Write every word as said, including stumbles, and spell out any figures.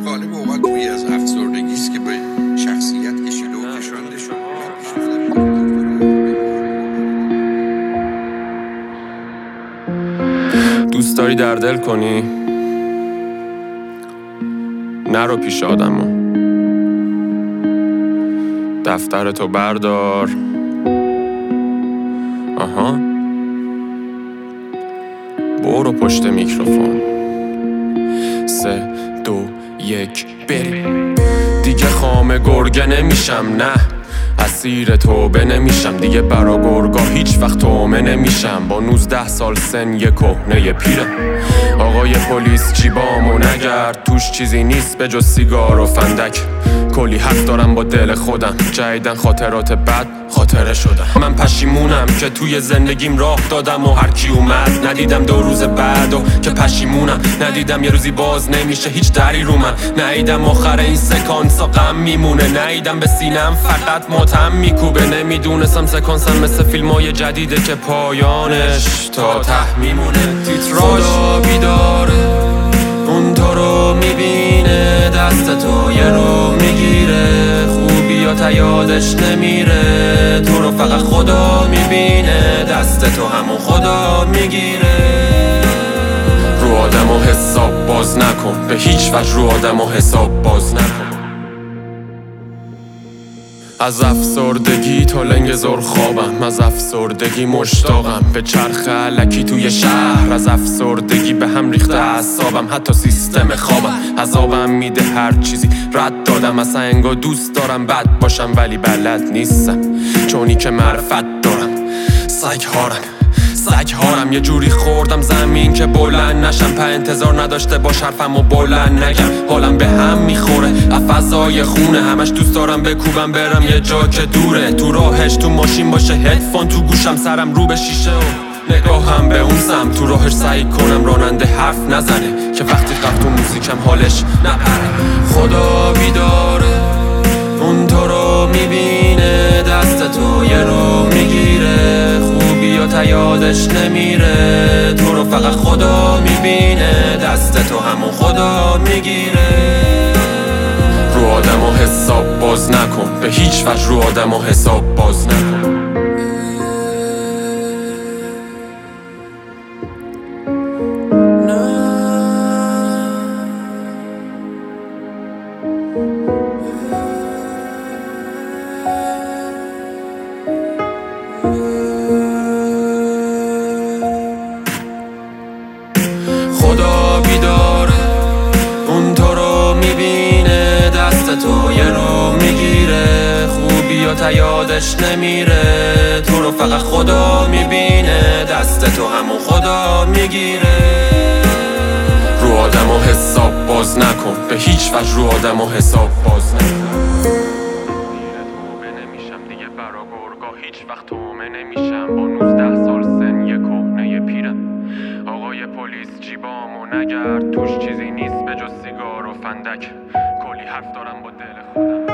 طالب اوقات گویی از افسردگی است که به شخصیت کشیده و کشانده شد. دوست داری در دل کنی؟ نرو پیش آدمو، دفترتو بردار. آها، برو پشت میکروفون. سه دو یک بریم. دیگه خامه گرگه نمیشم، نه اسیر توبه نمیشم. دیگه برا گرگا هیچ وقت تومه نمیشم. با نوزده سال سن یه کهنه یه پیره. آقای پلیس جیبامو نگرد، توش چیزی نیست به جز سیگار و فندک. کلی حق دارم با دل خودم، جدیدن خاطرات بد خاطره شدم. من پشیمونم که توی زندگیم راه دادم و هر کی اومد ندیدم. دو روز بعد و که پشیمونم، ندیدم یه روزی باز نمیشه هیچ دری رو من. ندیدم آخر این سکانسا غم میمونه، ندیدم به سینم فقط ماتم میکوبه. نمیدونستم سکانسم مثل فیلمای جدیده که پایانش تا ته میمونه. تیتراژ بیداره، اون تو رو میبینه، دست تو یه رو میگیره. خوبیات یادش نمیره، تو رو فقط خدا میبینه. دست تو همون خدا میگیره. رو آدم و حساب باز نکن، به هیچ وجه رو آدم و حساب باز نکن. از افسردگی تا لنگ زور خوابم، از افسردگی مشتاقم به چرخ علکی توی شهر. از افسردگی به هم ریخته اعصابم، حتی سیستم خوابم عذابم میده. هر چیزی رد دادم، اصلا انگار دوست دارم بد باشم ولی بلد نیستم، چونی که معرفت دارم. سگ هارم سگ هارم یه جوری خوردم زمین که بلند نشم. په انتظار نداشته باش حرفم و بلند نگم. حالم به هم میخوره افضای خونه، همش دوست دارم بکوبم برم یه جا که دوره. تو راهش تو ماشین باشه هدفون تو گوشم، سرم رو به شیشه و نگاهم به اون سم. تو راهش سعی کنم راننده حرف نزنه که وقتی قفت و موزیکم حالش نپره. خدا بیداره، اون تو رو میبینه، دست تو یه رو میگیره. خوبیات یادش نمیره، تو رو فقط خدا میبینه. دست تو همون خدا میگیره. رو آدم و حساب باز نکن، به هیچ وجه رو آدم و حساب باز نکن. خدا بیداره، اون تو رو میبینه، دست تو یه رو میگیره. خوبیات یادش نمیره، تو رو فقط خدا میبینه. دست تو همون خدا میگیره. رو آدم و حساب باز نکن، به هیچ وجه رو آدم و حساب باز نکن. دیگه برا گرگا هیچ وقت تومه نمیشم. با نوزده سال سن یه کهنه یه پیرم. آقای پلیس جیبامو نگرد، توش چیزی نیست به جز سیگار و فندک. کلی حرف دارم با دل خودم.